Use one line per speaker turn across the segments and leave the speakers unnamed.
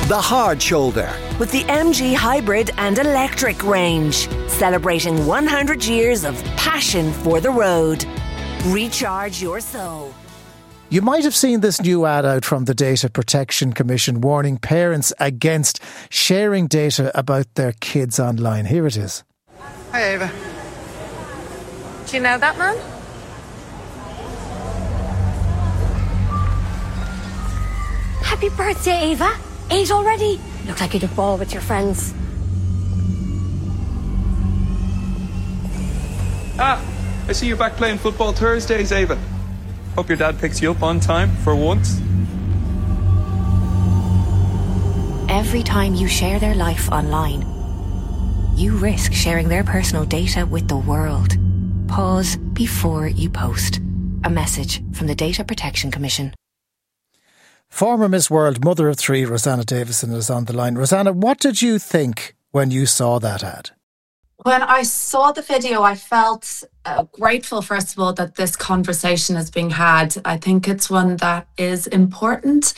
The Hard Shoulder.
With the MG Hybrid and Electric range. Celebrating 100 years of passion for the road. Recharge your soul.
You might have seen this new ad out from the Data Protection Commission warning parents against sharing data about their kids online. Here it is.
Hi, Ava.
Do you know that man?
Happy birthday, Ava. 8 already? Looks like you'd a ball with your friends.
I see you back playing football Thursdays, Ava. Hope your dad picks you up on time for once.
Every time you share their life online, you risk sharing their personal data with the world. Pause before you post. A message from the Data Protection Commission.
Former Miss World, mother of 3, Rosanna Davison is on the line. Rosanna, what did you think when you saw that ad?
When I saw the video, I felt grateful, first of all, that this conversation is being had. I think it's one that is important.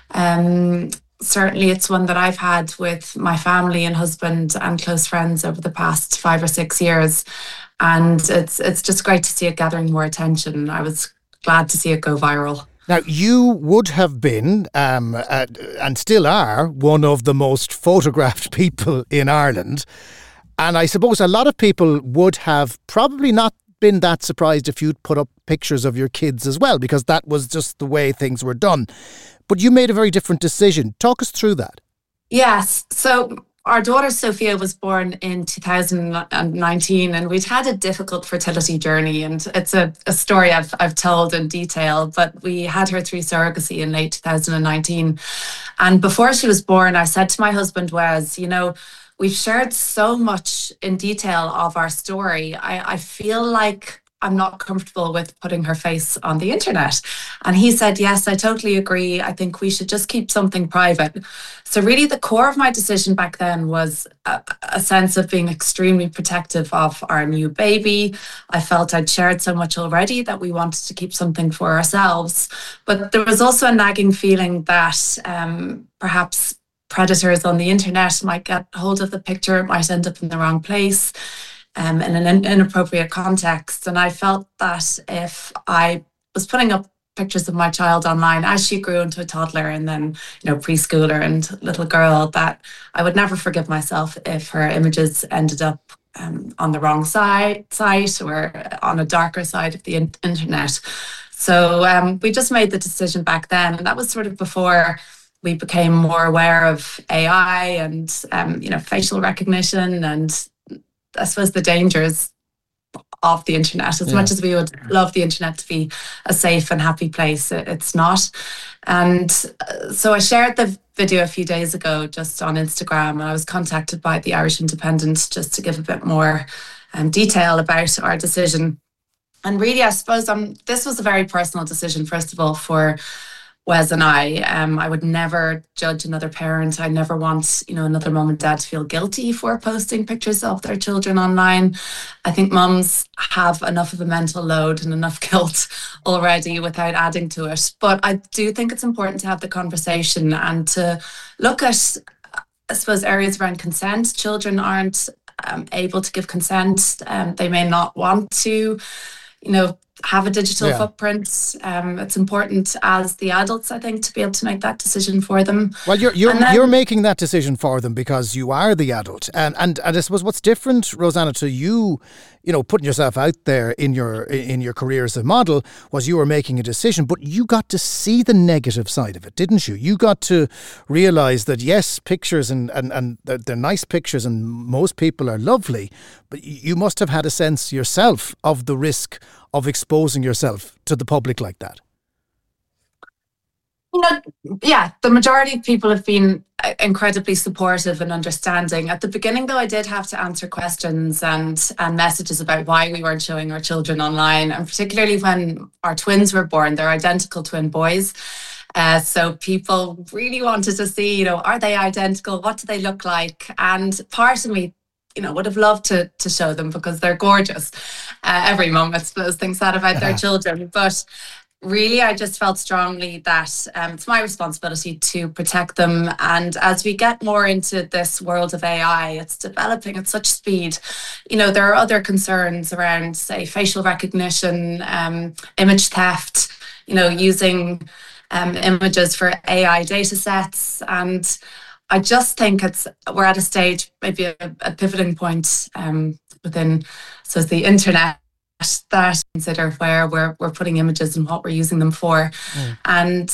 Certainly, it's one that I've had with my family and husband and close friends over the past 5 or 6 years. And it's just great to see it gathering more attention. I was glad to see it go viral.
Now, you would have been, and still are, one of the most photographed people in Ireland. And I suppose a lot of people would have probably not been that surprised if you'd put up pictures of your kids as well, because that was just the way things were done. But you made a very different decision. Talk us through that.
Yes. So our daughter Sophia was born in 2019, and we'd had a difficult fertility journey. And it's a story I've told in detail, but we had her through surrogacy in late 2019. And before she was born, I said to my husband, Wes, we've shared so much in detail of our story. I feel like I'm not comfortable with putting her face on the internet. And he said, yes, I totally agree. I think we should just keep something private. So really the core of my decision back then was a sense of being extremely protective of our new baby. I felt I'd shared so much already that we wanted to keep something for ourselves. But there was also a nagging feeling that perhaps predators on the internet might get hold of the picture, it might end up in the wrong place. In an inappropriate context. And I felt that if I was putting up pictures of my child online as she grew into a toddler and then, preschooler and little girl, that I would never forgive myself if her images ended up on the wrong site or on a darker side of the internet. So we just made the decision back then. And that was sort of before we became more aware of AI and, facial recognition and I suppose the dangers of the internet. As much as we would love the internet to be a safe and happy place, it's not. And so I shared the video a few days ago just on Instagram, and I was contacted by the Irish Independent just to give a bit more detail about our decision. And really, I suppose this was a very personal decision, first of all, for Wes and I would never judge another parent. I never want, another mum and dad to feel guilty for posting pictures of their children online. I think mums have enough of a mental load and enough guilt already without adding to it. But I do think it's important to have the conversation and to look at, I suppose, areas around consent. Children aren't able to give consent. They may not want to, have a digital footprint. It's important as the adults, I think, to be able to make that decision for them.
Well, you're making that decision for them because you are the adult, and I suppose what's different, Rosanna, to you, putting yourself out there in your career as a model, was you were making a decision, but you got to see the negative side of it, didn't you? You got to realise that yes, pictures and they're nice pictures, and most people are lovely, but you must have had a sense yourself of the risk of exposing yourself to the public like that.
The majority of people have been incredibly supportive and understanding. At the beginning, though, I did have to answer questions and messages about why we weren't showing our children online, and particularly when our twins were born. They're identical twin boys. So people really wanted to see, are they identical? What do they look like? And part of me, would have loved to show them because they're gorgeous. Every mum, I suppose, thinks that about their children. But really, I just felt strongly that it's my responsibility to protect them. And as we get more into this world of AI, it's developing at such speed. There are other concerns around, say, facial recognition, image theft, using images for AI data sets. And I just think we're at a stage, maybe a pivoting point within the internet, that consider where we're putting images and what we're using them for. And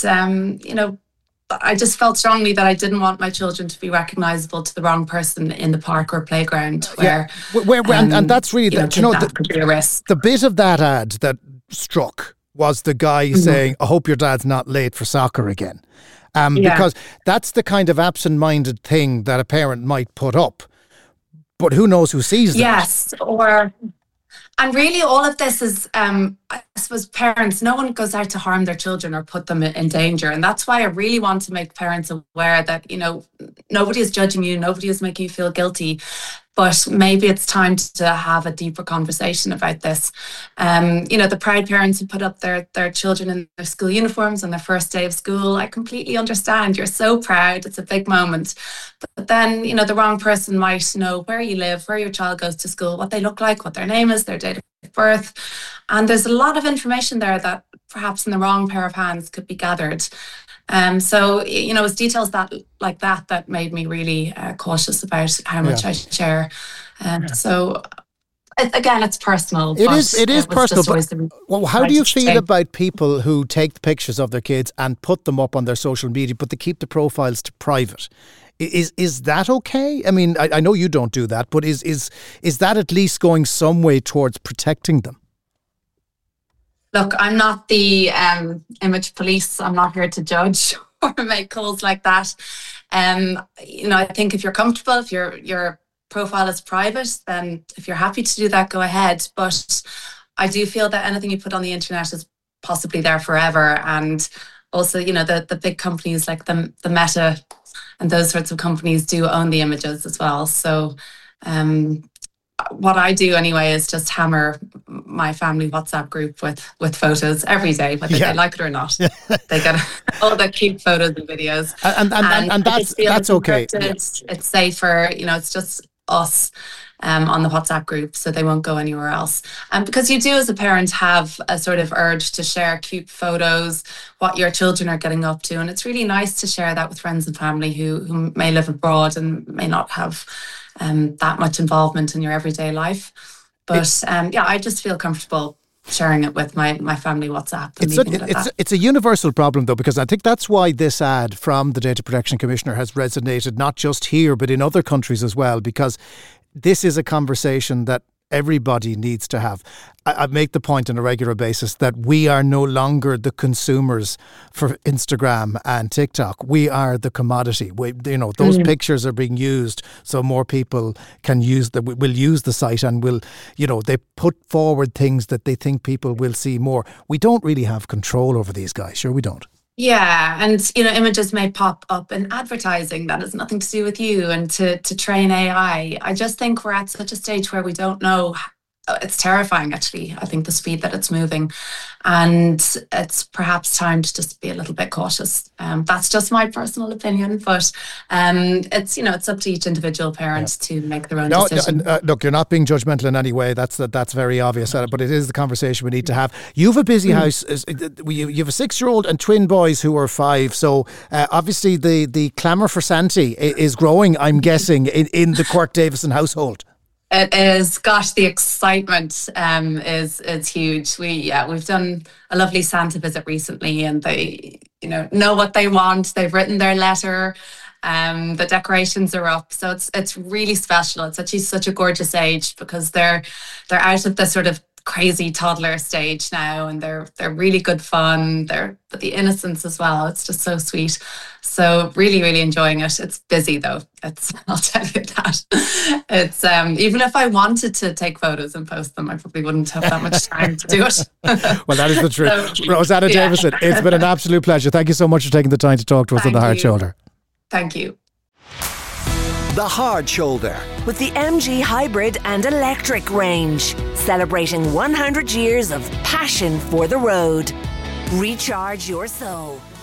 I just felt strongly that I didn't want my children to be recognizable to the wrong person in the park or playground,
and that's really
that could be a risk.
The bit of that ad that struck was the guy saying, "I hope your dad's not late for soccer again," because that's the kind of absent-minded thing that a parent might put up, but who knows who sees that?
Yes, and really, all of this is, I suppose, parents, no one goes out to harm their children or put them in danger. And that's why I really want to make parents aware that, nobody is judging you, nobody is making you feel guilty. But maybe it's time to have a deeper conversation about this. The proud parents who put up their children in their school uniforms on their first day of school, I completely understand. You're so proud. It's a big moment. But then, the wrong person might know where you live, where your child goes to school, what they look like, what their name is, their date of birth. And there's a lot of information there that perhaps in the wrong pair of hands could be gathered. So, it's details like that made me really cautious about how much I share. So, again, it's personal.
It is personal. But how do you feel about people who take the pictures of their kids and put them up on their social media, but they keep the profiles to private? Is that okay? I mean, I know you don't do that, but is that at least going some way towards protecting them?
Look, I'm not the image police. I'm not here to judge or make calls like that. I think if you're comfortable, if your profile is private, then if you're happy to do that, go ahead. But I do feel that anything you put on the internet is possibly there forever. And also, the big companies like the Meta and those sorts of companies do own the images as well. So what I do anyway is just hammer my family WhatsApp group with photos every day, whether they like it or not. They get all the cute photos and videos,
and that's okay.
It's safer, it's just us on the WhatsApp group, so they won't go anywhere else. And because you do, as a parent, have a sort of urge to share cute photos, what your children are getting up to, and it's really nice to share that with friends and family who may live abroad and may not have that much involvement in your everyday life. But I just feel comfortable sharing it with my family WhatsApp.
It's a universal problem, though, because I think that's why this ad from the Data Protection Commissioner has resonated not just here but in other countries as well, because this is a conversation that everybody needs to have. I make the point on a regular basis that we are no longer the consumers for Instagram and TikTok. We are the commodity. Those pictures are being used so more people can will use the site and they put forward things that they think people will see more. We don't really have control over these guys. Sure, we don't.
Yeah, and images may pop up in advertising that has nothing to do with you, and to train AI. I just think we're at such a stage where we don't know. It's terrifying, actually, I think, the speed that it's moving. And it's perhaps time to just be a little bit cautious. That's just my personal opinion, but it's up to each individual parent to make their own decision.
Look, you're not being judgmental in any way. That's very obvious, but it is the conversation we need to have. You have a busy house. You have a 6-year-old and twin boys who are 5. So obviously the clamour for Santi is growing, I'm guessing, in the Quirke Davison household.
It is. Gosh, the excitement is huge. We've done a lovely Santa visit recently, and they know what they want. They've written their letter. The decorations are up, so it's really special. It's actually such a gorgeous age because they're out of the sort of crazy toddler stage now, and they're really good fun. But the innocence as well. It's just so sweet. So really, really enjoying it. It's busy though. I'll tell you that. It's even if I wanted to take photos and post them, I probably wouldn't have that much time to do it.
Well, that is the truth. So, Rosanna Davison, it's been an absolute pleasure. Thank you so much for taking the time to talk to us on The Hard Shoulder.
Thank you.
The Hard Shoulder.
With the MG Hybrid and Electric range. Celebrating 100 years of passion for the road. Recharge your soul.